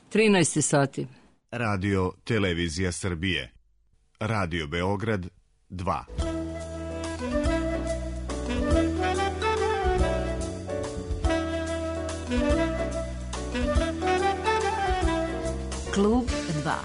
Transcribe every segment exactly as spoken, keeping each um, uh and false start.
trinaest sati. Radio Televizija Srbije. Radio Beograd dva. Klub dva.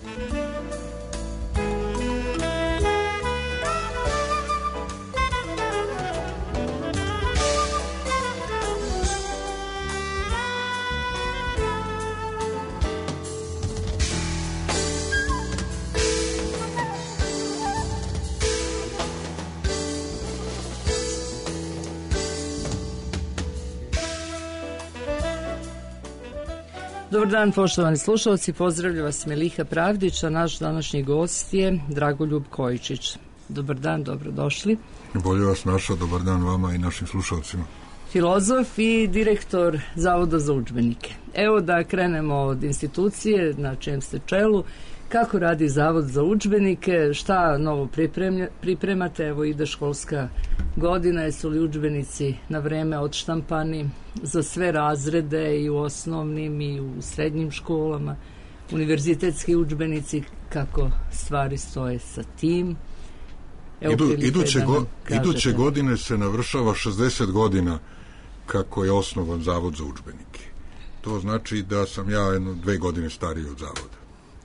Dobar dan, poštovani slušalci, pozdravlja vas Meliha Pravdić, a naš današnji gost je Dragoljub Kojičić. Dobar dan, dobrodošli. Bolje vas našao, dobar dan vama i našim slušalcima. Filozof i direktor Zavoda za udžbenike. Evo da krenemo od institucije na čijem ste čelu. Kako radi Zavod za udžbenike, šta novo pripremate, evo ide školska godina, jesu li udžbenici na vreme odštampani za sve razrede i u osnovnim i u srednjim školama, univerzitetski udžbenici, kako stvari stoje sa tim? Evo, Idu, iduće, go, iduće godine se navršava šezdeset godina kako je osnovan Zavod za udžbenike. To znači da sam ja jedno dve godine stariji od Zavoda.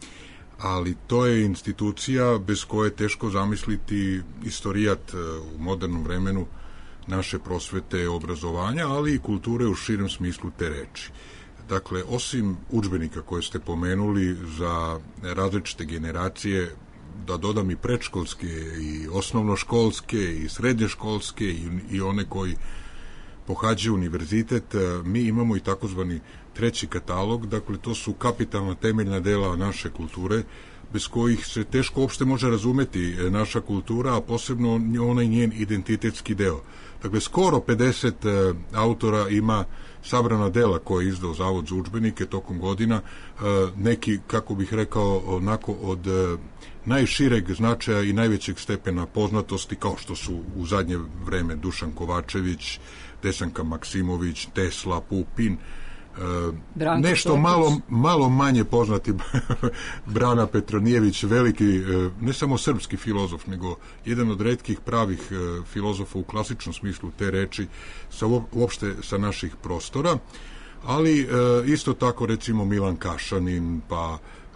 Ali to je institucija bez koje je teško zamisliti istorijat u modernom vremenu naše prosvete obrazovanja, ali i kulture u širem smislu te reči. Dakle, osim udžbenika koje ste pomenuli za različite generacije, da dodam i predškolske, i osnovnoškolske, i srednješkolske, i, i one koji pohađaju univerzitet, mi imamo i takozvani treći katalog, dakle to su kapitalna temeljna dela naše kulture, bez kojih se teško uopšte može razumeti naša kultura, a posebno onaj njen identitetski deo. Dakle, skoro pedeset autora ima sabrana dela koje je izdao Zavod za udžbenike tokom godina, neki, kako bih rekao, onako od najšireg značaja i najvećeg stepena poznatosti, kao što su u zadnje vreme Dušan Kovačević, Desanka Maksimović, Tesla, Pupin, Branko nešto malo, malo manje poznati Brana Petronijević, veliki, ne samo srpski filozof, nego jedan od retkih pravih filozofa u klasičnom smislu te reči, sa, uopšte sa naših prostora, ali isto tako recimo Milan Kašanin, pa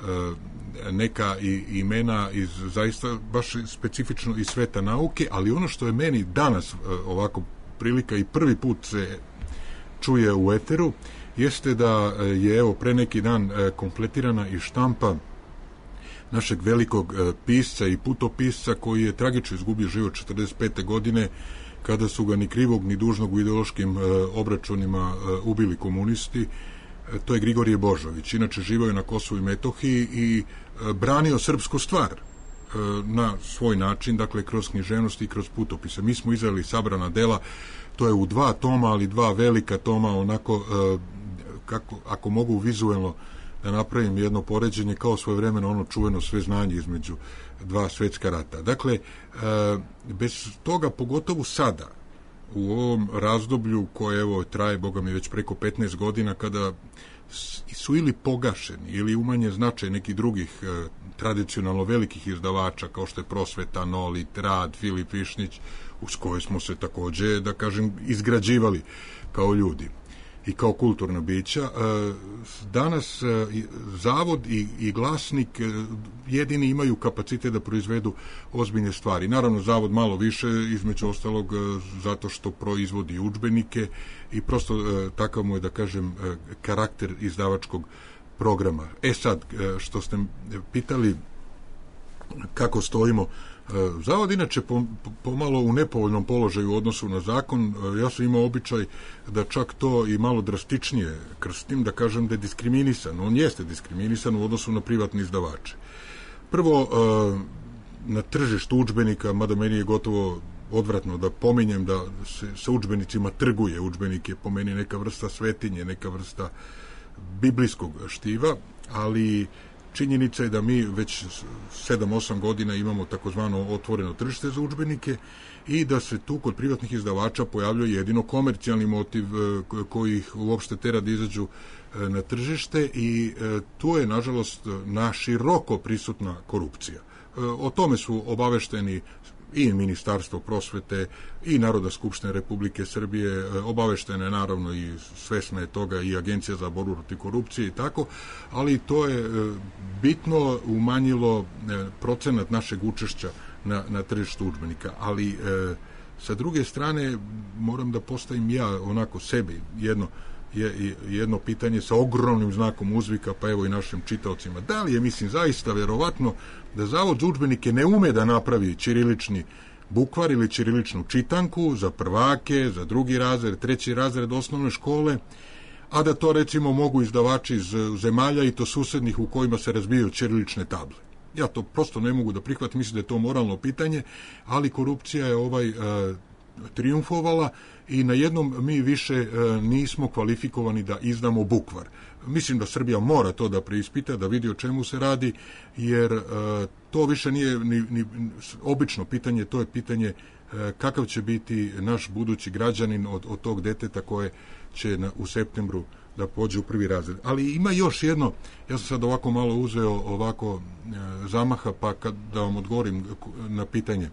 neka i, imena iz zaista baš specifično iz sveta nauke, ali ono što je meni danas ovako prilika i prvi put se čuje u eteru, jeste da je evo pre neki dan kompletirana i štampa našeg velikog pisca i putopisca koji je tragično izgubio život četrdeset pete godine kada su ga ni krivog ni dužnog u ideološkim obračunima ubili komunisti. To je Grigorije Božović. Inače živio je na Kosovu i Metohiji i branio srpsku stvar na svoj način, dakle kroz književnost i kroz putopise. Mi smo izdali sabrana dela, to je u dva toma, ali dva velika toma, onako, kako, ako mogu vizuelno da napravim jedno poređenje, kao svojevremeno ono čuveno sve znanje između dva svetska rata. Dakle, bez toga, pogotovo sada, u ovom razdoblju koje evo traje, boga mi, već preko petnaest godina, kada su ili pogašeni ili umanje značaj nekih drugih e, tradicionalno velikih izdavača kao što je Prosveta, Nolit, Rad, Filip Višnjić, uz koje smo se takođe, da kažem, izgrađivali kao ljudi i kao kulturna bića. E, danas e, Zavod i, i Glasnik e, jedini imaju kapacitet da proizvedu ozbiljne stvari. Naravno, Zavod malo više, između ostalog, e, zato što proizvodi udžbenike i prosto e, takav mu je, da kažem, e, karakter izdavačkog programa. E sad, e, što ste pitali kako stojimo, Zavod inače pomalo u nepovoljnom položaju u odnosu na zakon. Ja sam imao običaj da čak to i malo drastičnije krstim, da kažem da je diskriminisan. On jeste diskriminisan u odnosu na privatne izdavače. Prvo, na tržištu udžbenika, mada meni je gotovo odvratno da pominjem da se sa udžbenicima trguje. Udžbenik je po meni neka vrsta svetinje, neka vrsta biblijskog štiva, ali činjenica je da mi već sedam osam godina imamo takozvano otvoreno tržište za udžbenike i da se tu kod privatnih izdavača pojavljuje jedino komercijalni motiv koji ih uopšte tera da izađu na tržište i tu je, nažalost, naširoko prisutna korupcija. O tome su obavešteni i Ministarstvo prosvete i Narodna skupština Republike Srbije, obaveštene naravno i svesna je toga i Agencija za borbu protiv korupcije i tako, ali to je bitno umanjilo procenat našeg učešća na, na tržištu udžbenika. Ali e, sa druge strane moram da postavim ja onako sebi jedno je jedno pitanje sa ogromnim znakom uzvika, pa evo i našim čitaocima. Da li je, mislim, zaista verovatno da Zavod za udžbenike ne ume da napravi ćirilični bukvar ili ćiriličnu čitanku za prvake, za drugi razred, treći razred osnovne škole, a da to recimo mogu izdavači iz zemalja i to susednih u kojima se razbijaju ćirilične table. Ja to prosto ne mogu da prihvatim, mislim da je to moralno pitanje, ali korupcija je ovaj uh, triumfovala i na jednom mi više e, nismo kvalifikovani da izdamo bukvar. Mislim da Srbija mora to da preispita, da vidi o čemu se radi, jer e, to više nije ni, ni obično pitanje, to je pitanje e, kakav će biti naš budući građanin od, od tog deteta koje će na, u septembru da pođe u prvi razred. Ali ima još jedno, ja sam sad ovako malo uzeo ovako e, zamaha, pa kad da vam odgovorim na pitanje.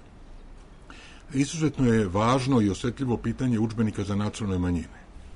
Izuzetno je važno i osetljivo pitanje udžbenika za nacionalne manjine.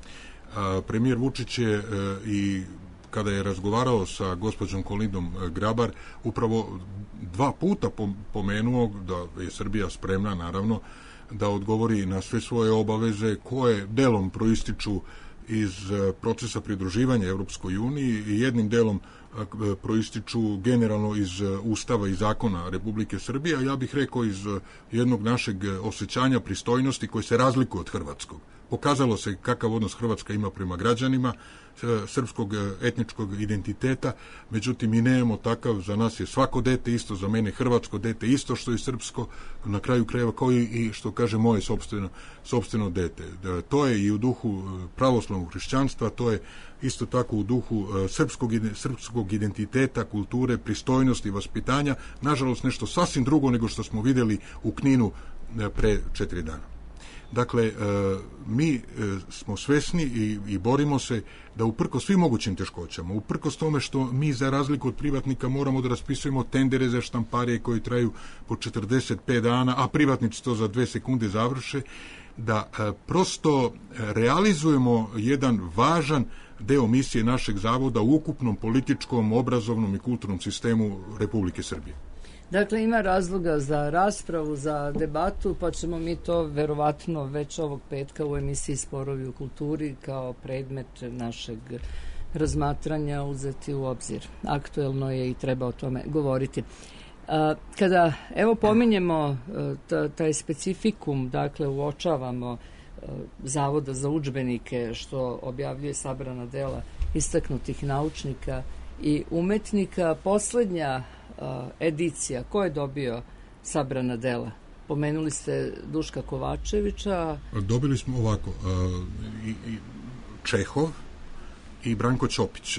A, premijer Vučić je e, i kada je razgovarao sa gospođom Kolindom Grabar upravo dva puta pomenuo da je Srbija spremna, naravno, da odgovori na sve svoje obaveze koje delom proističu iz procesa pridruživanja Evropskoj uniji i jednim delom proističu generalno iz Ustava i zakona Republike Srbije, a ja bih rekao iz jednog našeg osjećanja pristojnosti koji se razlikuje od hrvatskog. Pokazalo se kakav odnos Hrvatska ima prema građanima srpskog etničkog identiteta, međutim mi nemamo takav, za nas je svako dete isto, za mene hrvatsko dete isto što je srpsko, na kraju krajeva kao i što kaže moje sopstveno, sopstveno dete. To je i u duhu pravoslavnog hrišćanstva, to je isto tako u duhu srpskog, srpskog identiteta, kulture, pristojnosti, vaspitanja, nažalost nešto sasvim drugo nego što smo vidjeli u Kninu pre četiri dana. Dakle, mi smo svesni i, i borimo se da uprkos svim mogućim teškoćama, uprkos tome što mi za razliku od privatnika moramo da raspisujemo tendere za štamparije koji traju po četrdeset pet dana, a privatnici to za dve sekunde završe, da prosto realizujemo jedan važan deo misije našeg zavoda u ukupnom političkom, obrazovnom i kulturnom sistemu Republike Srbije. Dakle, ima razloga za raspravu, za debatu, pa ćemo mi to verovatno već ovog petka u emisiji Sporovi u kulturi kao predmet našeg razmatranja uzeti u obzir. Aktuelno je i treba o tome govoriti. Kada, evo, pominjemo taj specifikum, dakle, uočavamo Zavoda za udžbenike, što objavljuje sabrana dela istaknutih naučnika i umetnika, poslednja edicija, ko je dobio sabrana dela? Pomenuli ste Duška Kovačevića. Dobili smo ovako i, i Čehov i Branko Ćopić.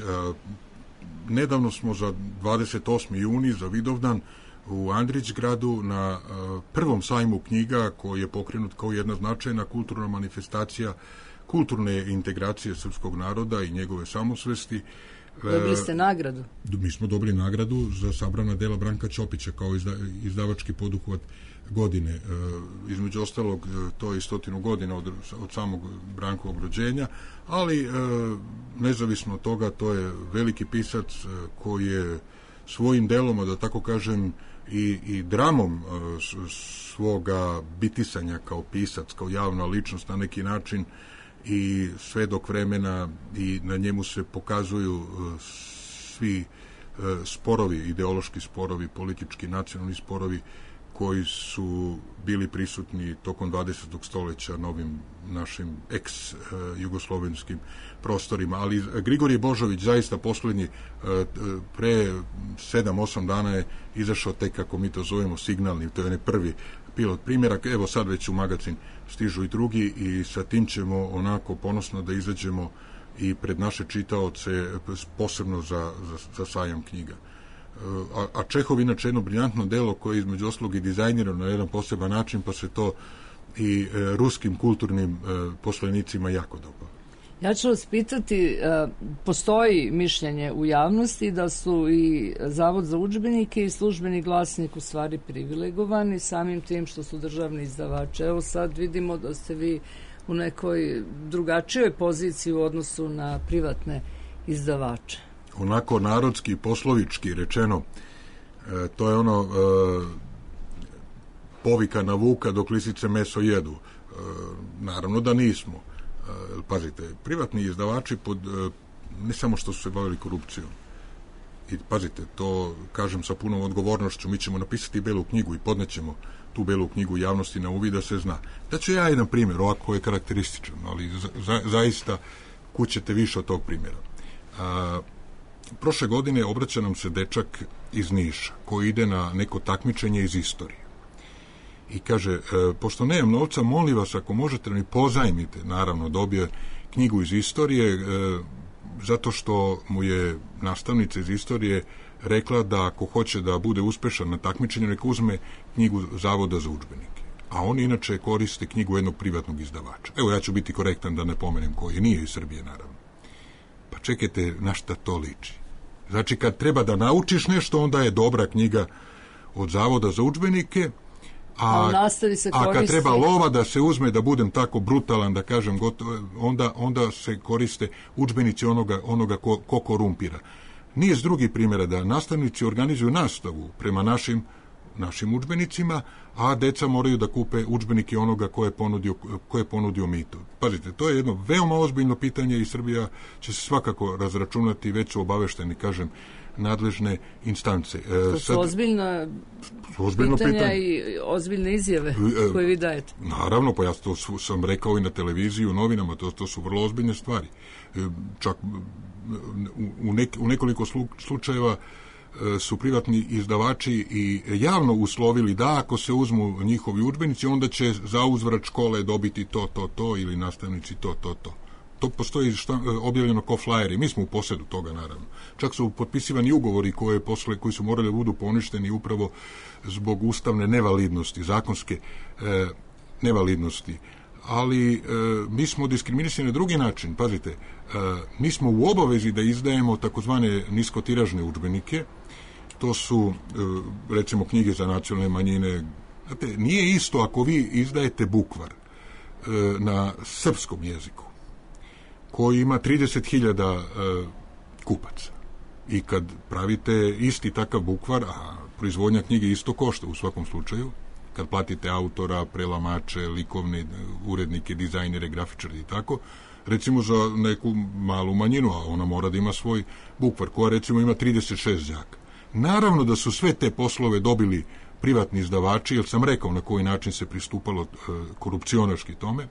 Nedavno smo za dvadeset osmi juni za Vidovdan u Andrićgradu na prvom sajmu knjiga koji je pokrenut kao jedna značajna kulturna manifestacija kulturne integracije srpskog naroda i njegove samosvesti. Dobili ste nagradu? Mi smo dobili nagradu za sabrana dela Branka Ćopića kao izda, izdavački poduhvat godine. E, između ostalog, to je stotinu godina od, od samog Brankovog rođenja, ali e, nezavisno od toga, to je veliki pisac koji je svojim delom, da tako kažem, i, i dramom e, svoga bitisanja kao pisac, kao javna ličnost na neki način i sve dok vremena i na njemu se pokazuju uh, svi uh, sporovi, ideološki sporovi, politički, nacionalni sporovi koji su bili prisutni tokom dvadesetog stoljeća na ovim našim ex-jugoslovenskim prostorima. Ali Grigorije Božović zaista poslednji uh, pre sedam osam dana je izašao tek, kako mi to zovemo, signalni, to je onaj prvi pilot primjerak, evo sad već u magazin stižu i drugi i sa tim ćemo onako ponosno da izađemo i pred naše čitaoce posebno za, za, za sajam knjiga. A, a Čehov inače jedno briljantno delo koje je između ostalog i dizajnirano na jedan poseban način, pa se to i e, ruskim kulturnim e, poslenicima jako dobro. Ja ću vas pitati, postoji mišljenje u javnosti da su i Zavod za udžbenike i Službeni glasnik u stvari privilegovani samim tim što su državni izdavači. Evo sad vidimo da ste vi u nekoj drugačijoj poziciji u odnosu na privatne izdavače. Onako narodski, poslovički rečeno, e, to je ono e, povika na vuka dok lisice meso jedu. E, naravno da nismo. E, pazite, privatni izdavači pod, e, ne samo što su se bavili korupcijom, i pazite, to kažem sa punom odgovornošću, mi ćemo napisati belu knjigu i podnećemo tu belu knjigu javnosti na uvid da se zna. Da ću ja jedan primjer, ovako je karakterističan, ali za, za, zaista kućete više od tog primjera. A, prošle godine obraća nam se dečak iz Niša koji ide na neko takmičenje iz istorije i kaže, e, pošto nemam novca, molim vas ako možete mi pozajmite. Naravno dobije knjigu iz istorije e, zato što mu je nastavnica iz istorije rekla da ako hoće da bude uspešan na takmičenju neka uzme knjigu Zavoda za udžbenike, a on inače koriste knjigu jednog privatnog izdavača. Evo, ja ću biti korektan da ne pomenem koji, nije iz Srbije naravno. Pa čekajte, na šta to liči? Znači, kad treba da naučiš nešto, onda je dobra knjiga od Zavoda za udžbenike, a, a, a kad treba lova da se uzme, da budem tako brutalan, da kažem, gotovo, onda, onda se koriste udžbenici onoga, onoga ko, ko korumpira. Niz drugih primjera da nastavnici organizuju nastavu prema našim, našim udžbenicima, a deca moraju da kupe udžbenike onoga ko je ponudio, ko je ponudio mito. Pazite, to je jedno veoma ozbiljno pitanje i Srbija će se svakako razračunati, već su obavešteni, kažem, nadležne instance. To su ozbiljna pitanja pitanje. I ozbiljne izjave koje vi dajete. Naravno, pa ja to sam rekao i na televiziji, u novinama, to, to su vrlo ozbiljne stvari. Čak u, nek, u nekoliko slučajeva su privatni izdavači i javno uslovili da ako se uzmu njihovi udžbenici, onda će za uzvrat škole dobiti to, to, to ili nastavnici to, to, to. To postoji šta, objavljeno kao flajeri. Mi smo u posedu toga, naravno. Čak su potpisivani ugovori koje posle, koji su morali da budu poništeni upravo zbog ustavne nevalidnosti, zakonske e, nevalidnosti. Ali e, mi smo diskriminisani na drugi način. Pazite, e, mi smo u obavezi da izdajemo takozvane niskotiražne udžbenike. To su, e, recimo, knjige za nacionalne manjine. Znate, nije isto ako vi izdajete bukvar e, na srpskom jeziku, koji ima trideset hiljada e, kupaca. I kad pravite isti takav bukvar, a proizvodnja knjige isto košta u svakom slučaju, kad platite autora, prelamače, likovne urednike, dizajnere, grafičare i tako, recimo za neku malu manjinu, a ona mora da ima svoj bukvar, koja recimo ima trideset šest đaka. Naravno da su sve te poslove dobili privatni izdavači, jer sam rekao na koji način se pristupalo e, korupcionaški tome,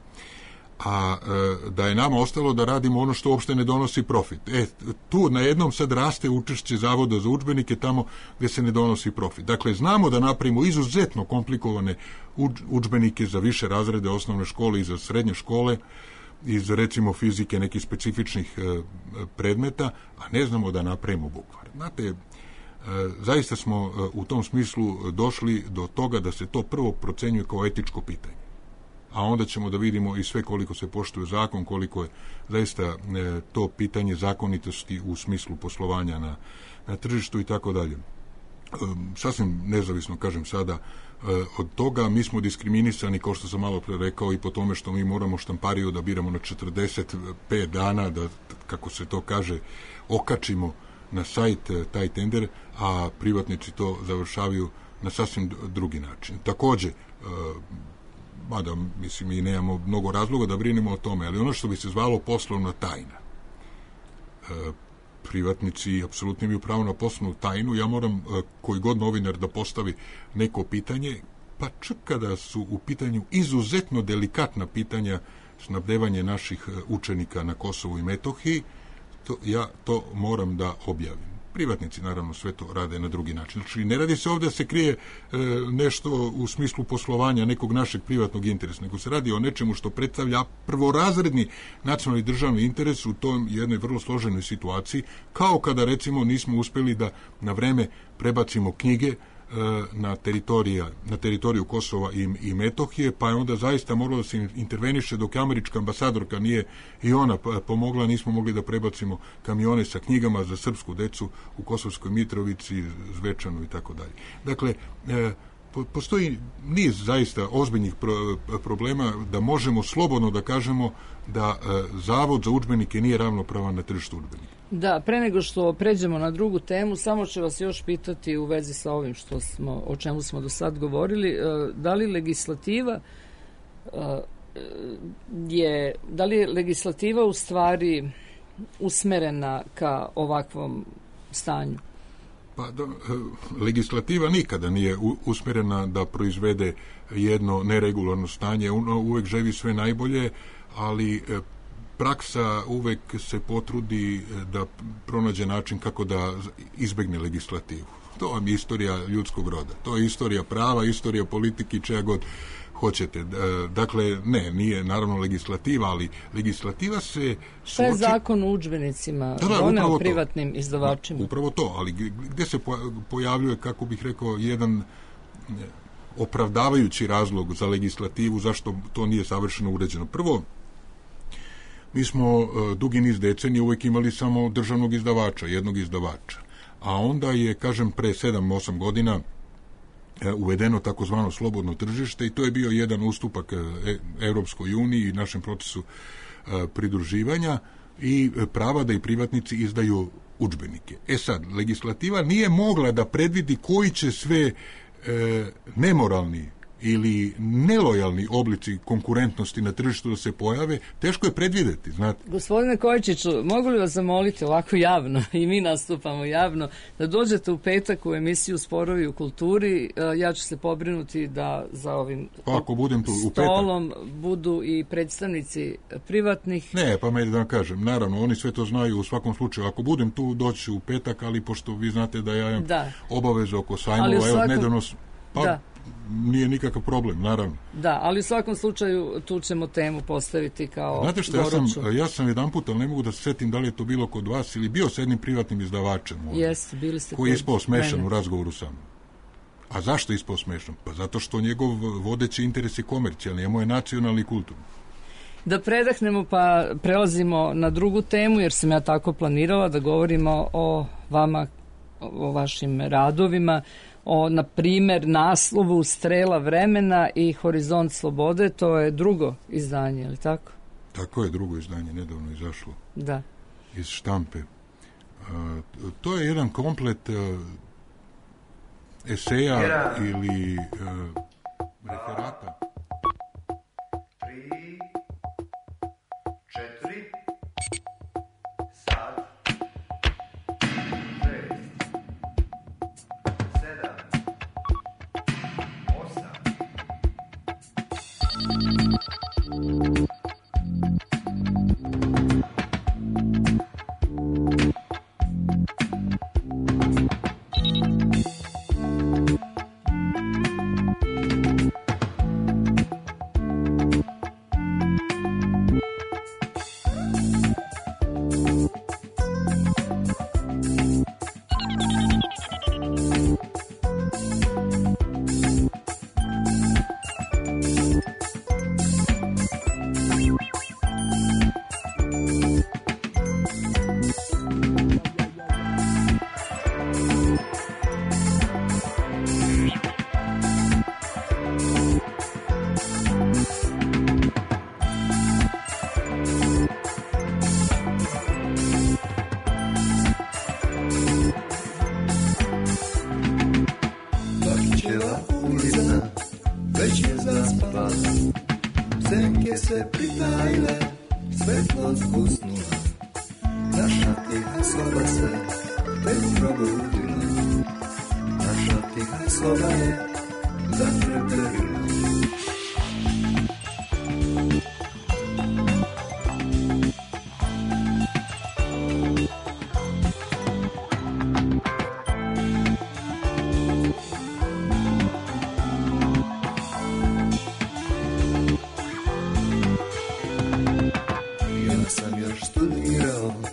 a e, da je nama ostalo da radimo ono što uopšte ne donosi profit. E, tu na jednom sad raste učešće Zavoda za udžbenike tamo gdje se ne donosi profit. Dakle, znamo da napravimo izuzetno komplikovane udžbenike za više razrede osnovne škole i za srednje škole, iz recimo fizike nekih specifičnih e, predmeta, a ne znamo da napravimo bukvar. Znate, e, zaista smo e, u tom smislu došli do toga da se to prvo procenjuje kao etičko pitanje, a onda ćemo da vidimo i sve koliko se poštuje zakon, koliko je zaista e, to pitanje zakonitosti u smislu poslovanja na, na tržištu i tako dalje. E, sasvim nezavisno, kažem sada, e, od toga mi smo diskriminisani, kao što sam malo pre rekao, i po tome što mi moramo štampariju da biramo na četrdeset pet dana, da, kako se to kaže, okačimo na sajt e, taj tender, a privatnici to završavaju na sasvim drugi način. Takođe, e, mada, mislim, i nemamo mnogo razloga da brinemo o tome, ali ono što bi se zvalo poslovna tajna. E, privatnici apsolutno imaju pravo na poslovnu tajnu. Ja moram, e, koji god novinar da postavi neko pitanje, pa čak kada su u pitanju izuzetno delikatna pitanja snabdevanje naših učenika na Kosovu i Metohiji, to, ja to moram da objavim. Privatnici, naravno, sve to rade na drugi način. Znači, ne radi se ovdje da se krije e, nešto u smislu poslovanja nekog našeg privatnog interesa, nego se radi o nečemu što predstavlja prvorazredni nacionalni državni interes u tom jednoj vrlo složenoj situaciji, kao kada, recimo, nismo uspjeli da na vreme prebacimo knjige na, teritorija, na teritoriju Kosova i, i Metohije, pa je onda zaista moralo da se interveniše dok američka ambasadorka nije i ona pomogla, nismo mogli da prebacimo kamione sa knjigama za srpsku decu u Kosovskoj Mitrovici, Zvečanu i tako dalje. Dakle, postoji niz zaista ozbiljnih pro, problema da možemo slobodno da kažemo da Zavod za udžbenike nije ravnopravan na tržištu udžbenika. Da, pre nego što pređemo na drugu temu, samo ću vas još pitati u vezi sa ovim što smo, o čemu smo do sad govorili, da li legislativa je, da li je legislativa u stvari usmerena ka ovakvom stanju? Pa da, legislativa nikada nije usmjerena da proizvede jedno neregularno stanje, uvek želi sve najbolje, ali praksa uvek se potrudi da pronađe način kako da izbegne legislativu. To vam je istorija ljudskog roda. To je istorija prava, istorija politike, čega god hoćete. Dakle, ne, nije naravno legislativa, ali legislativa se... Šta je zakon o udžbenicima? Da, da, doneo privatnim to. izdavačima? Da, upravo to, ali gde se pojavljuje, kako bih rekao, jedan opravdavajući razlog za legislativu, zašto to nije savršeno uređeno. Prvo, mi smo dugi niz decenija uvek imali samo državnog izdavača, jednog izdavača. A onda je, kažem, pre sedam osam godina uvedeno takozvano slobodno tržište i to je bio jedan ustupak Evropskoj uniji i našem procesu pridruživanja i prava da i privatnici izdaju udžbenike. E sad, legislativa nije mogla da predvidi koji će sve e, nemoralni ili nelojalni oblici konkurentnosti na tržištu da se pojave, teško je predvideti, znate. Gospodine Kojičiću, mogu li vas zamoliti ovako javno, i mi nastupamo javno, da dođete u petak u emisiju Sporovi u kulturi, ja ću se pobrinuti da za ovim pa, ako budem tu, u stolom budu i predstavnici privatnih... Ne, pa me da kažem, naravno, oni sve to znaju u svakom slučaju. Ako budem tu, doći u petak, ali pošto vi znate da ja imam da. obavezu oko sajmova, svakom... evo, nedavno... Pa, da. Nije nikakav problem, naravno. Da, ali u svakom slučaju tu ćemo temu postaviti kao Znate što, ja sam, ja sam jedan put, ali ne mogu da se setim da li je to bilo kod vas ili bio s jednim privatnim izdavačem ovdje, Jeste, bili ste koji je ispao smešan mene. u razgovoru sa mnom. A zašto je ispao smešan? Pa zato što njegov vodeći interes je komercijalni, a moj je nacionalni i kulturni. Da predahnemo pa prelazimo na drugu temu, jer sam ja tako planirala da govorimo o vama, o vašim radovima, o, na primjer, naslovu Strela vremena i Horizont slobode, to je drugo izdanje, je li tako? Tako je, drugo izdanje, nedavno izašlo. Da. Iz štampe. A, to je jedan komplet a, eseja Jera. ili a, referata. Tri, četiri, sad,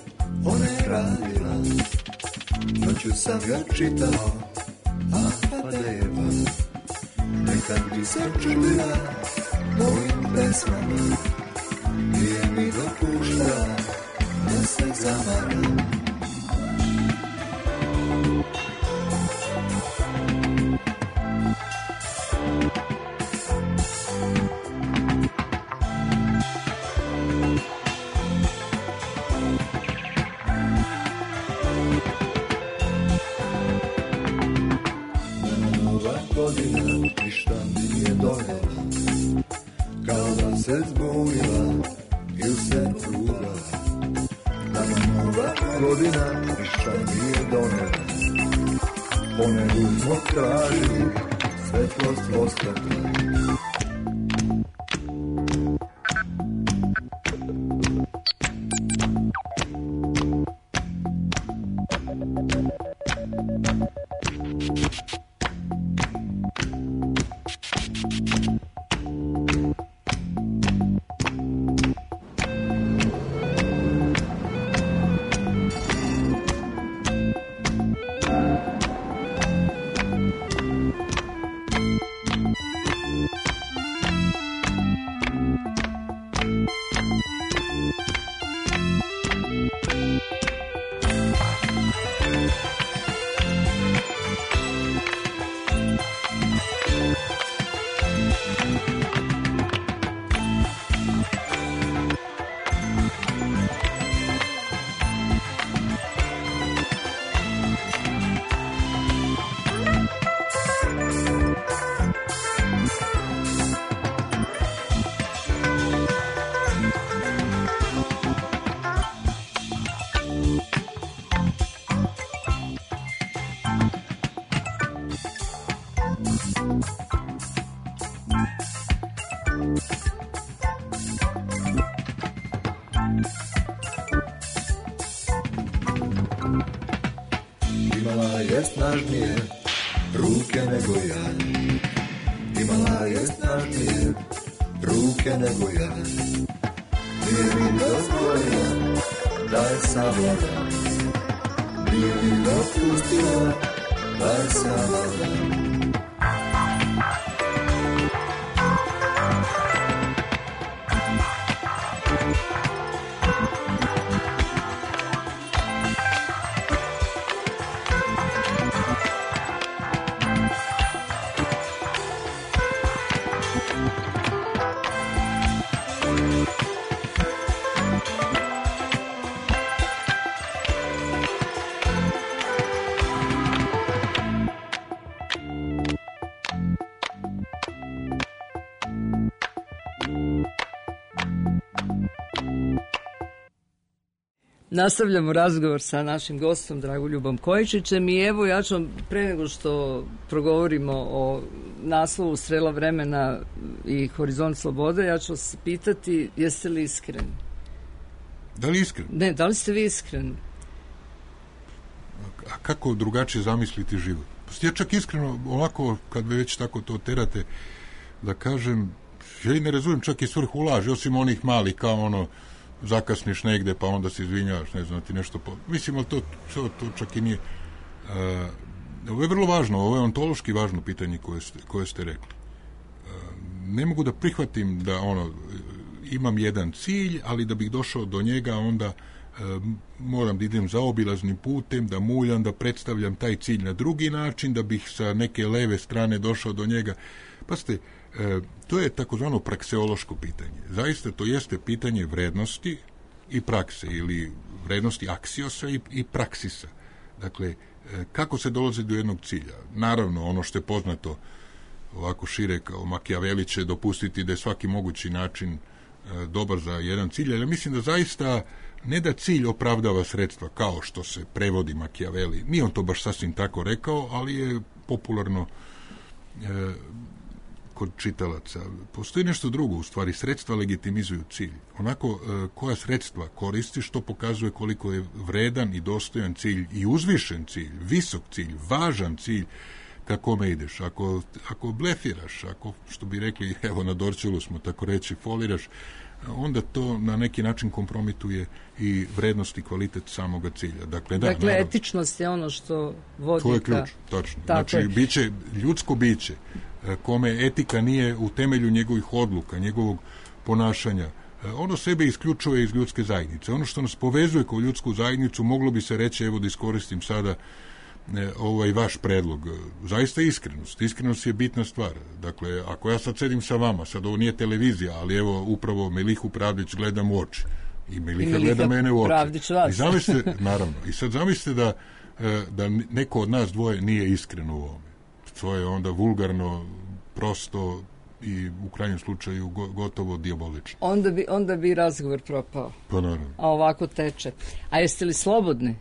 sam ga čitao, a pa deva, nekad bi se čudila mojim pesmama, nije mi dopuštala da se zamaram. Ništa mi nije donela, kao da se zbunila i u se trudala. Nama nova godina ništa nije donela, po nebu smo tražili svetlost ostakla. Imala je snažnije ruke nego ja, imala je snažnije ruke nego ja. Nije mi dozvolila da je savladam, nije mi dopustila da je savladam. Nastavljamo razgovor sa našim gostom Dragoljubom Kojičićem i evo ja ću pre nego što progovorimo o naslovu Strela vremena i Horizont slobode, ja ću vas pitati jeste li iskreni? Da li iskreni? Ne, da li ste vi iskreni? A kako drugačije zamisliti život? Ja čak iskreno, ovako, kad vi već tako to terate, da kažem, ja i ne razumijem čak i svrhu laži, osim onih malih, kao ono, zakasniš negde, pa onda se izvinjavaš, ne znam, ti nešto po... Mislim, ali to, to, to čak i nije... Uh, ovo je vrlo važno, ovo je ontološki važno pitanje koje ste, koje ste rekli. Uh, ne mogu da prihvatim da, ono, imam jedan cilj, ali da bih došao do njega, onda uh, moram da idem zaobilaznim putem, da muljam, da predstavljam taj cilj na drugi način, da bih sa neke leve strane došao do njega. Pa ste, E, to je takozvano prakseološko pitanje. Zaista to jeste pitanje vrednosti i prakse, ili vrednosti aksiosa i, i praksisa. Dakle, e, kako se dolazi do jednog cilja? Naravno, ono što je poznato ovako šire kao Makijaveli će dopustiti da je svaki mogući način e, dobar za jedan cilj, ali mislim da zaista ne da cilj opravdava sredstva kao što se prevodi Makijaveli. Nije on to baš sasvim tako rekao, ali je popularno e, kod čitalaca. Postoji nešto drugo, u stvari sredstva legitimizuju cilj. Onako e, koja sredstva koristiš, to pokazuje koliko je vredan i dostojan cilj i uzvišen cilj, visok cilj, važan cilj ka kome ideš. Ako, ako blefiraš, ako, što bi rekli, evo na Dorćolu smo tako reći, foliraš, onda to na neki način kompromituje i vrednost i kvalitet samoga cilja. Dakle, da, dakle naravno, etičnost je ono što vodi to je ka... ključ, tačno. Tako Znači, je. biće, ljudsko biće, kome etika nije u temelju njegovih odluka, njegovog ponašanja, ono sebe isključuje iz ljudske zajednice. Ono što nas povezuje kao ljudsku zajednicu, moglo bi se reći, evo da iskoristim sada ovaj vaš predlog, zaista iskrenost. Iskrenost je bitna stvar. Dakle, ako ja sad sedim sa vama, sad ovo nije televizija, ali evo upravo Melihu Pravdić gledam u oči. I Meliha, I gleda mene u oči. I zamislite, naravno, i sad zamislite da, da neko od nas dvoje nije iskreno u ovome. To je onda vulgarno, prosto i u krajnjem slučaju gotovo dijabolično. Onda bi, onda bi razgovor propao. Pa naravno. A ovako teče. A jeste li slobodni?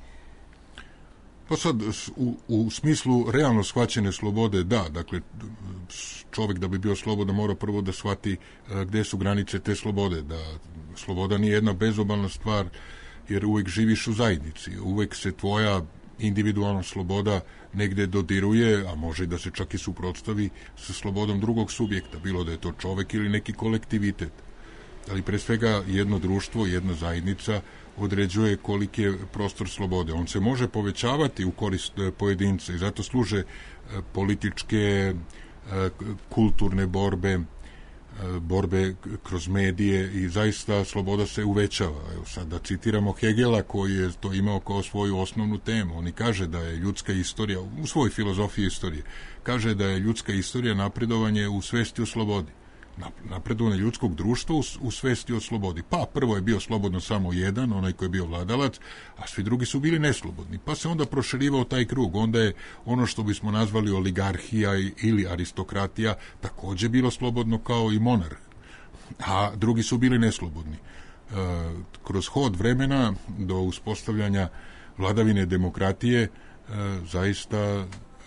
Pa sad, u, u smislu realno shvaćene slobode, da, dakle, čovjek da bi bio slobodan mora prvo da shvati gde su granice te slobode, da sloboda nije jedna bezobalna stvar, jer uvek živiš u zajednici, uvek se tvoja individualna sloboda negde dodiruje, a može i da se čak i suprotstavi sa slobodom drugog subjekta, bilo da je to čovjek ili neki kolektivitet. Ali pre svega jedno društvo, jedna zajednica određuje koliki je prostor slobode. On se može povećavati u korist pojedinca i zato služe političke, kulturne borbe, borbe kroz medije i zaista sloboda se uvećava. Evo sad da citiramo Hegela koji je to imao kao svoju osnovnu temu. On i kaže da je ljudska istorija, u svojoj filozofiji istorije, kaže da je ljudska istorija napredovanje u svesti o slobodi. Napredovanje ljudskog društva u, u svesti o slobodi. Pa prvo je bio slobodno samo jedan, onaj koji je bio vladalac, a svi drugi su bili neslobodni. Pa se onda proširivao taj krug. Onda je ono što bismo nazvali oligarhija ili aristokratija takođe bilo slobodno kao i monarh. A drugi su bili neslobodni. E, kroz hod vremena do uspostavljanja vladavine demokratije e, zaista e,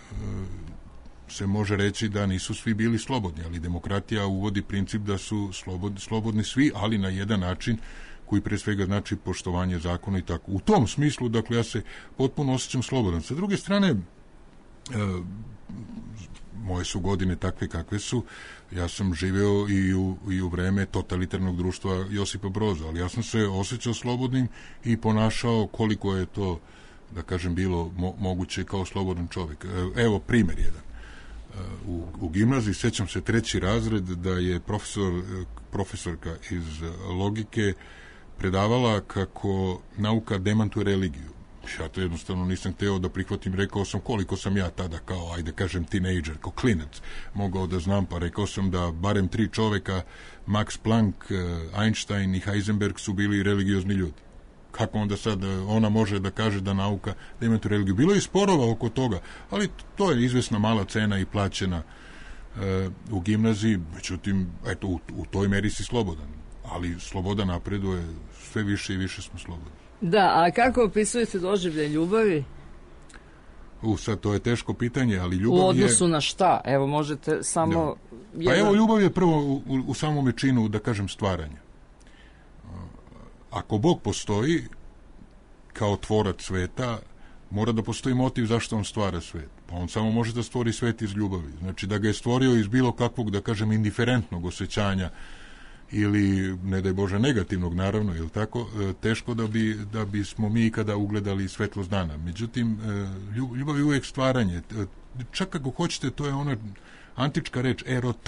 se može reći da nisu svi bili slobodni, ali demokratija uvodi princip da su slobodni, slobodni svi, ali na jedan način koji pre svega znači poštovanje zakona i tako. U tom smislu, dakle, ja se potpuno osjećam slobodan. Sa druge strane, e, moje su godine takve kakve su, ja sam živeo i u, i u vreme totalitarnog društva Josipa Broza, ali ja sam se osjećao slobodnim i ponašao koliko je to, da kažem, bilo mo, moguće kao slobodan čovjek. Evo primjer jedan. U, u gimnaziji, sećam se treći razred, da je profesor, profesorka iz logike predavala kako nauka demantuje religiju. Ja to jednostavno nisam hteo da prihvatim, rekao sam koliko sam ja tada kao, ajde kažem, tinejdžer, kao klinac, mogao da znam, pa rekao sam da barem tri čoveka, Max Planck, Einstein i Heisenberg su bili religiozni ljudi. Kako onda sad ona može da kaže da nauka da ima tu religiju. Bilo je sporova oko toga, ali to je izvesna mala cena i plaćena e, u gimnaziji, međutim, eto, u, u toj meri si slobodan. Ali sloboda napreduje, sve više i više smo slobodni. Da, a kako opisujete doživljaj ljubavi? U, sad, to je teško pitanje, ali ljubav je... U odnosu je... na šta? Evo, možete samo... Da. Jedan... Pa evo, ljubav je prvo u, u, u samome činu, da kažem, stvaranja. Ako Bog postoji kao tvorac sveta, mora da postoji motiv zašto on stvara svet. Pa on samo može da stvori svet iz ljubavi. Znači da ga je stvorio iz bilo kakvog, da kažem, indiferentnog osjećanja ili, ne daj Bože, negativnog, naravno, ili tako, teško da bi, da bismo mi ikada ugledali svetlost dana. Međutim, ljubav je uvijek stvaranje. Čak kako hoćete, to je ona antička reč erot.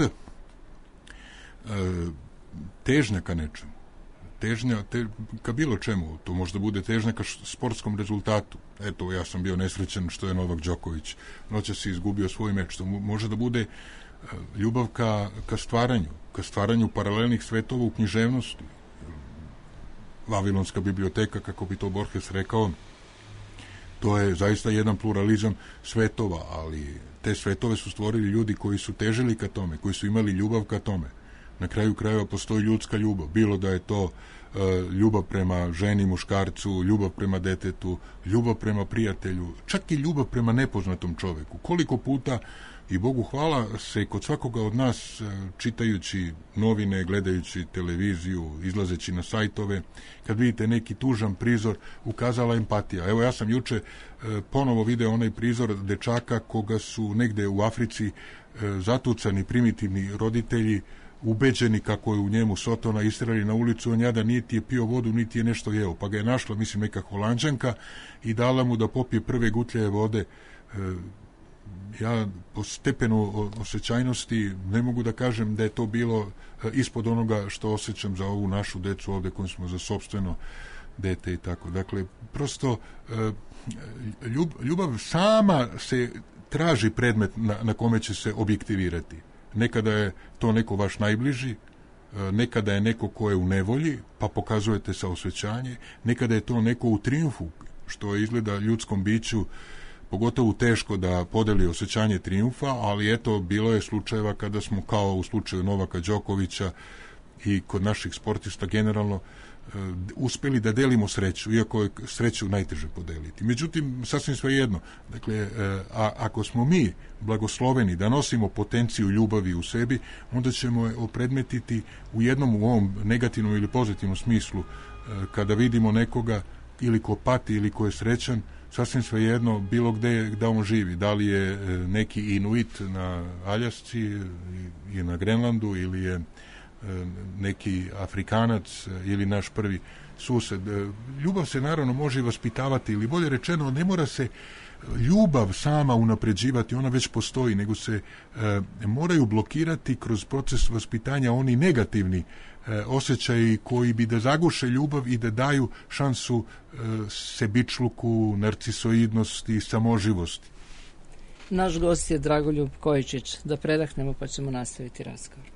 Težnja ka nečemu. Težnja te, ka bilo čemu, to možda bude težnja ka sportskom rezultatu. Eto, ja sam bio nesrećan što je Novak Đoković noćas si izgubio svoj meč. To može da bude ljubav ka, ka stvaranju, ka stvaranju paralelnih svetova u književnosti. Vavilonska biblioteka, kako bi to Borges rekao, to je zaista jedan pluralizam svetova, ali te svetove su stvorili ljudi koji su težili ka tome, koji su imali ljubav ka tome. Na kraju krajeva postoji ljudska ljubav, bilo da je to uh, ljubav prema ženi, muškarcu, ljubav prema detetu, ljubav prema prijatelju, čak i ljubav prema nepoznatom čoveku. Koliko puta, i Bogu hvala, se kod svakoga od nas, uh, čitajući novine, gledajući televiziju, izlazeći na sajtove, kad vidite neki tužan prizor, ukazala empatija. Evo, ja sam juče uh, ponovo video onaj prizor dečaka koga su negde u Africi uh, zatucani primitivni roditelji ubeđeni kako je u njemu Sotona istrali na ulicu, on jada niti je pio vodu, niti je nešto jeo, pa ga je našla, mislim, neka Holanđanka i dala mu da popije prve gutlje vode. E, ja po stepenu osjećajnosti ne mogu da kažem da je to bilo ispod onoga što osjećam za ovu našu decu ovde koju smo za sopstveno dete i tako. Dakle, prosto ljub, ljubav sama se traži predmet na, na kome će se objektivirati. Nekada je to neko vaš najbliži, nekada je neko ko je u nevolji, pa pokazujete saosećanje, nekada je to neko u trijumfu, što izgleda ljudskom biću pogotovo teško da podeli osjećanje trijumfa, ali eto, bilo je slučajeva kada smo, kao u slučaju Novaka Đokovića i kod naših sportista generalno, uh, uspeli da delimo sreću, iako je sreću najteže podeliti. Međutim, sasvim svejedno, dakle, uh, a, ako smo mi blagosloveni da nosimo potenciju ljubavi u sebi, onda ćemo je opredmetiti u jednom, u ovom negativnom ili pozitivnom smislu, uh, kada vidimo nekoga ili ko pati ili ko je srećan, sasvim svejedno bilo gde da on živi, da li je neki Inuit na Aljasci i na Grenlandu ili je neki Afrikanac ili naš prvi sused. Ljubav se naravno može vaspitavati, ili bolje rečeno, ne mora se ljubav sama unapređivati, ona već postoji, nego se e, moraju blokirati kroz proces vaspitanja oni negativni e, osjećaji koji bi da zaguše ljubav i da daju šansu e, sebičluku, narcisoidnosti, samoživosti. Naš gost je Dragoljub Kojičić. Da predahnemo pa ćemo nastaviti razgovor.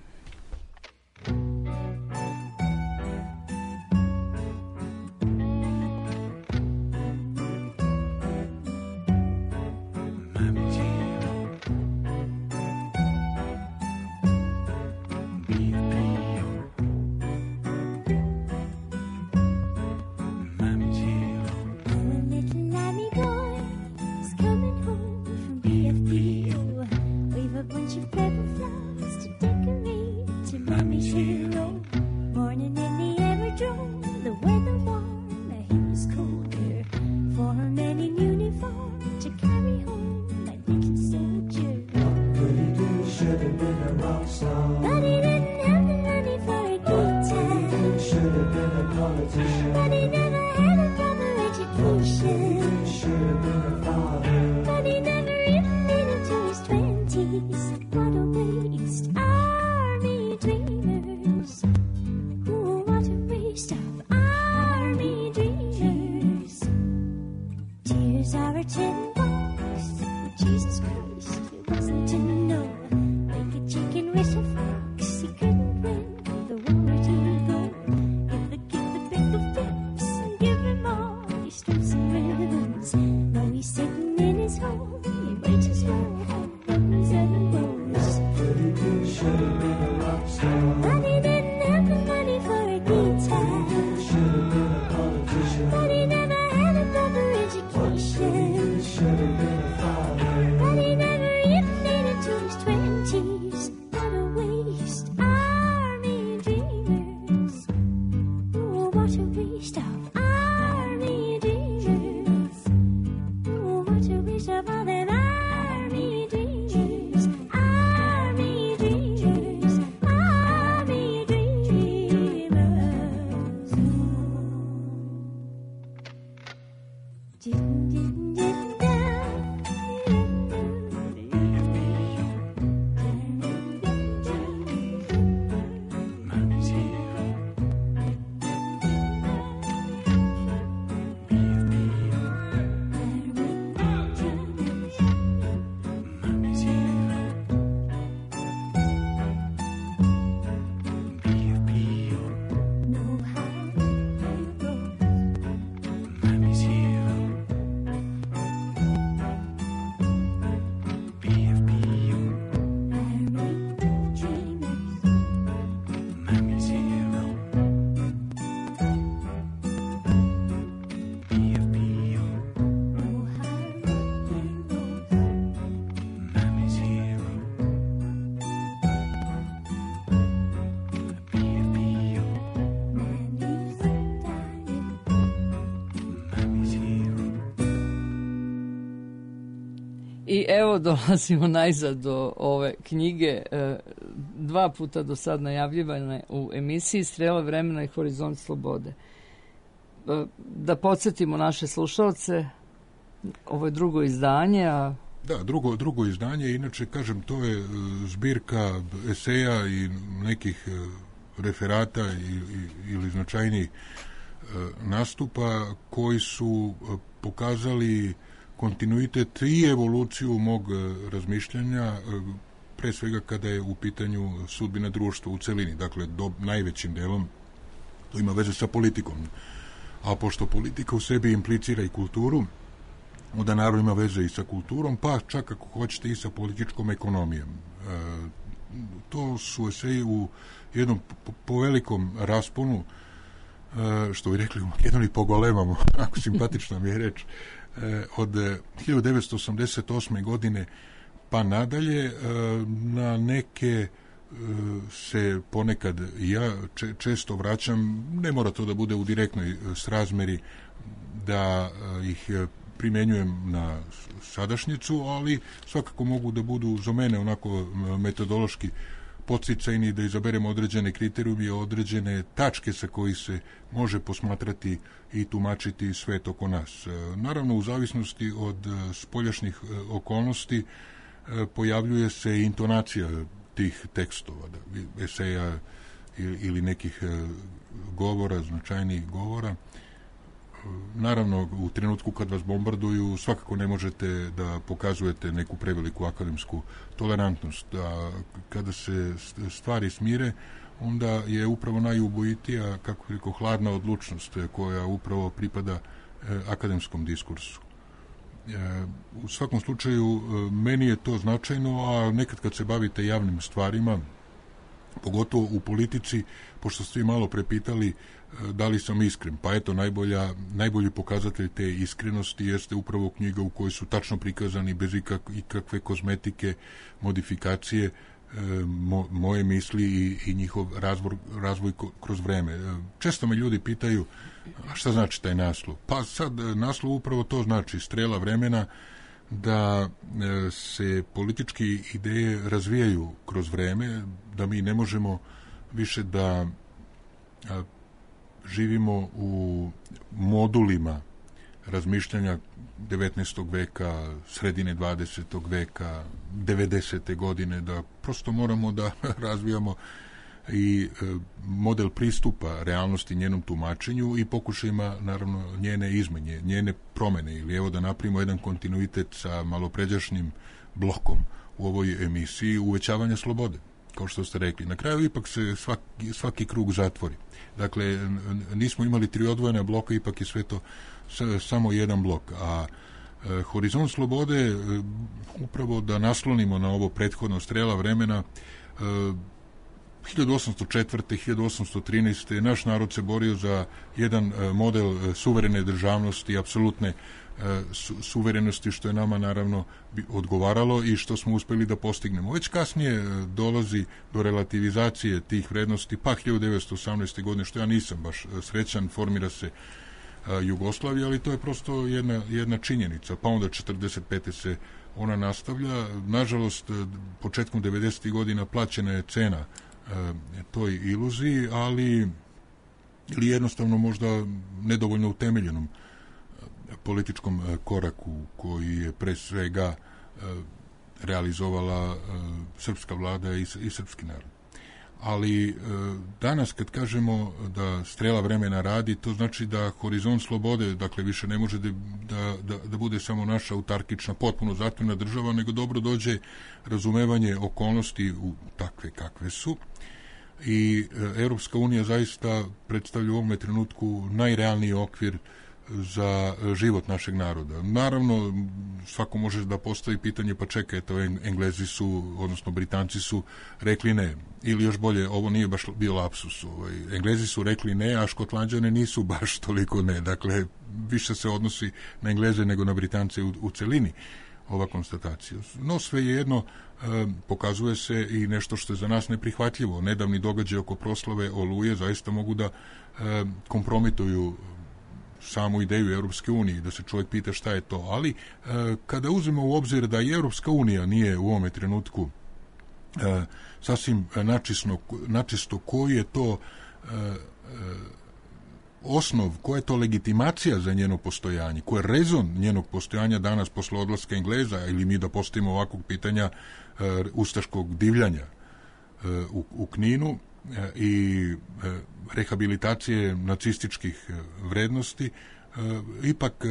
I evo dolazimo najzad do ove knjige. dva puta do sad najavljivane u emisiji Strela vremena i Horizont slobode. Da podsjetimo naše slušalce, ovo je drugo izdanje, a... Da, drugo, drugo izdanje, inače, kažem, to je zbirka eseja i nekih referata i, i, ili značajnijih nastupa koji su pokazali kontinuitet i evoluciju mog razmišljanja, pre svega kada je u pitanju sudbina društva u celini, dakle, do, najvećim delom to ima veze sa politikom. A pošto politika u sebi implicira i kulturu, onda naravno ima veze i sa kulturom, pa čak ako hoćete i sa političkom ekonomijom. E, to su eseji u jednom po, po velikom rasponu, e, što bi rekli u Makedoniji pogolemamo, ako simpatična mi je reč, e, od hiljadu devetsto osamdeset osme godine pa nadalje, e, na neke se ponekad ja če, često vraćam, ne mora to da bude u direktnoj srazmeri da ih primenjujem na sadašnjicu, ali svakako mogu da budu za mene onako metodološki podsticajni, da izaberemo određene kriterijume, određene tačke sa koji se može posmatrati i tumačiti svet oko nas. Naravno, u zavisnosti od spoljašnjih okolnosti pojavljuje se intonacija tih tekstova, da, eseja ili, ili nekih e, govora, značajnijih govora. Naravno, u trenutku kad vas bombarduju, svakako ne možete da pokazujete neku preveliku akademsku tolerantnost. A kada se stvari smire, onda je upravo najubojitija, kako bih rekao, hladna odlučnost koja upravo pripada e, akademskom diskursu. U svakom slučaju, meni je to značajno, a nekad kad se bavite javnim stvarima, pogotovo u politici, pošto ste malo prepitali da li sam iskren, pa eto, najbolja, najbolji pokazatelj te iskrenosti jeste upravo knjiga u kojoj su tačno prikazani bez ikak, ikakve kozmetike, modifikacije, mo, moje misli i, i njihov razvoj, razvoj kroz vreme. Često me ljudi pitaju, a šta znači taj naslov? Pa sad, naslov upravo to znači, Strela vremena, da se politički ideje razvijaju kroz vreme, da mi ne možemo više da živimo u modulima razmišljanja devetnaestog veka, sredine dvadesetog veka, devedesete godine, da prosto moramo da razvijamo i model pristupa realnosti njenom tumačenju i pokušajima, naravno, njene izmenje, njene promene, ili evo da napravimo jedan kontinuitet sa malopređašnjim blokom u ovoj emisiji uvećavanja slobode, kao što ste rekli. Na kraju ipak se svaki, svaki krug zatvori. Dakle, nismo imali tri odvojena bloka, ipak je sve to samo jedan blok, a e, Horizont slobode, e, upravo da naslonimo na ovo prethodno Strela vremena, e, hiljadu osamsto četvrte. hiljadu osamsto trinaeste. naš narod se borio za jedan e, model e, suverene državnosti, apsolutne e, su, suverenosti, što je nama naravno odgovaralo i što smo uspeli da postignemo. Već kasnije e, dolazi do relativizacije tih vrednosti, pa hiljadu devetsto osamnaeste. godine, što ja nisam baš srećan, formira se Jugoslavija, ali to je prosto jedna, jedna činjenica. Pa onda četrdeset pete. se ona nastavlja. Nažalost, početkom devedesetih. godina plaćena je cena e, toj iluziji, ali ili jednostavno možda nedovoljno utemeljenom e, političkom e, koraku koji je pre svega e, realizovala e, srpska vlada i, i srpski narod. Ali e, danas kad kažemo da Strela vremena radi, to znači da Horizont slobode, dakle, više ne može da, da, da bude samo naša autarkična, potpuno zatvorena država, nego dobro dođe razumevanje okolnosti u takve kakve su. I e, Europska unija zaista predstavlja u ovome trenutku najrealniji okvir za život našeg naroda. Naravno, svako može da postavi pitanje, pa čekaj, eto, Englezi su, odnosno Britanci su rekli ne. Ili još bolje, ovo nije baš bio lapsus. Ovaj. Englezi su rekli ne, a Škotlanđane nisu baš toliko ne. Dakle, više se odnosi na Engleze nego na Britance u, u celini ova konstatacija. No, sve jedno, e, pokazuje se i nešto što je za nas neprihvatljivo. Nedavni događaj oko proslave Oluje zaista mogu da e, kompromituju samu ideju Europske unije, da se čovjek pita šta je to. Ali e, kada uzmemo u obzir da i Europska unija nije u ovome trenutku sasvim načisto, načisto koji je to osnov, koja je to legitimacija za njeno postojanje, koji je rezon njenog postojanja danas posle odlaska Engleza, ili mi da postavimo ovakvog pitanja ustaškog divljanja u, u Kninu i rehabilitacije nacističkih vrednosti. Ipak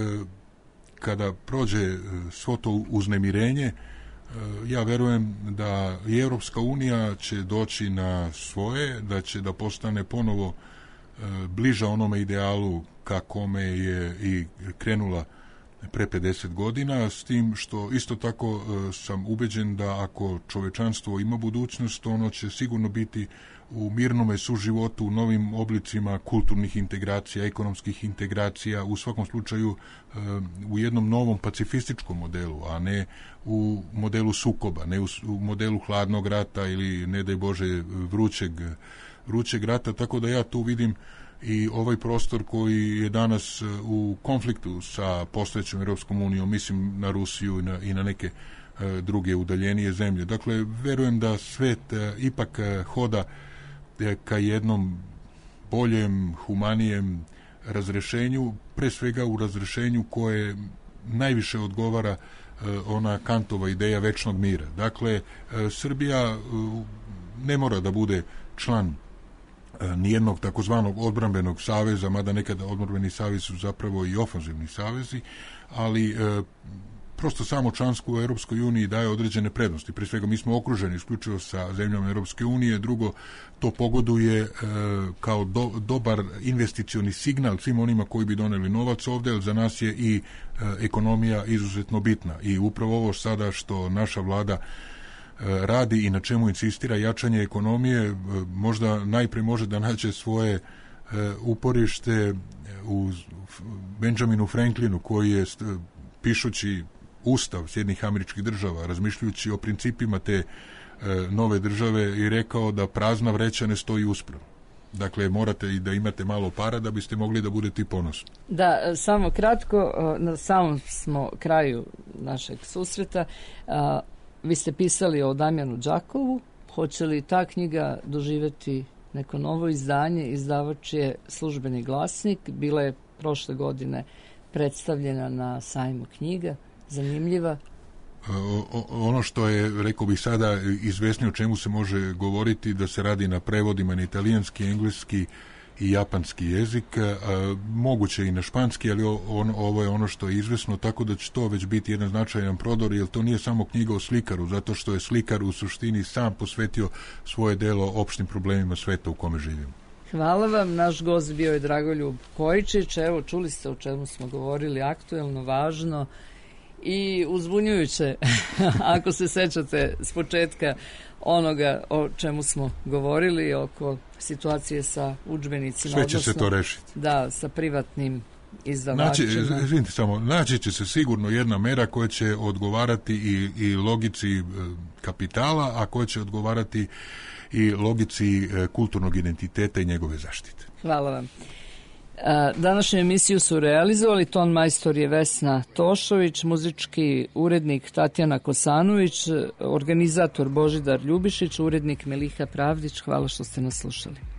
kada prođe svo to uznemirenje, ja verujem da i Europska unija će doći na svoje, da će da postane ponovo bliža onome idealu ka kome je i krenula pre pedeset godina, s tim što isto tako sam ubeđen da ako čovečanstvo ima budućnost, ono će sigurno biti u mirnome suživotu, u novim oblicima kulturnih integracija, ekonomskih integracija, u svakom slučaju u jednom novom pacifističkom modelu, a ne u modelu sukoba, ne u, u modelu hladnog rata ili, ne daj Bože, vrućeg, vrućeg rata, tako da ja tu vidim i ovaj prostor koji je danas u konfliktu sa postojećom Europskom unijom, mislim na Rusiju i na, i na neke e, druge udaljenije zemlje. Dakle, verujem da svet e, ipak e, hoda e, ka jednom boljem, humanijem razrešenju, pre svega u razrešenju koje najviše odgovara e, ona Kantova ideja večnog mira. Dakle, e, Srbija e, ne mora da bude član nijednog takozvanog odbrambenog saveza, mada nekada odbrambeni savezi su zapravo i ofanzivni savezi, ali e, prosto samo članstvo u Europskoj uniji daje određene prednosti. Prije svega mi smo okruženi isključivo sa zemljama Europske unije, drugo, to pogoduje e, kao do, dobar investicioni signal svim onima koji bi doneli novac ovde, jer za nas je i e, ekonomija izuzetno bitna. I upravo ovo sada što naša vlada radi i na čemu insistira, jačanje ekonomije, možda najpre može da nađe svoje uporište u Benjaminu Franklinu, koji je pišući Ustav Sjedinjenih Američkih Država, razmišljajući o principima te nove države, i rekao da prazna vreća ne stoji uspravno. Dakle, morate i da imate malo para da biste mogli da budete i ponosni. Da, samo kratko, na samom smo kraju našeg susreta. Vi ste pisali o Damjanu Đakovu. Hoće li ta knjiga doživjeti neko novo izdanje? Izdavač je Službeni glasnik. Bila je prošle godine predstavljena na sajmu knjiga. Zanimljiva. O, ono što je, rekao bih sada, izvesnije o čemu se može govoriti, da se radi na prevodima na italijanski, engleski i japanski jezik, a, moguće i na španski, ali on, ovo je ono što je izvesno, tako da će to već biti jedan značajan prodor, jer to nije samo knjiga o slikaru, zato što je slikar u suštini sam posvetio svoje delo opštim problemima sveta u kome živimo. Hvala vam, naš gost bio je Dragoljub Kojičić. Evo, čuli ste o čemu smo govorili, aktuelno, važno i uzbunjujuće, ako se sećate s početka onoga o čemu smo govorili, oko situacije sa udžbenicima. Sve će odnosno, se to rešiti. Da, sa privatnim izdavačima. Naći, izvinite samo, naći će se sigurno jedna mera koja će odgovarati i, i logici kapitala, a koja će odgovarati i logici kulturnog identiteta i njegove zaštite. Hvala vam. Današnju emisiju su realizovali ton majstor je Vesna Tošović, muzički urednik Tatjana Kosanović, organizator Božidar Ljubišić, urednik Meliha Pravdić. Hvala što ste nas slušali.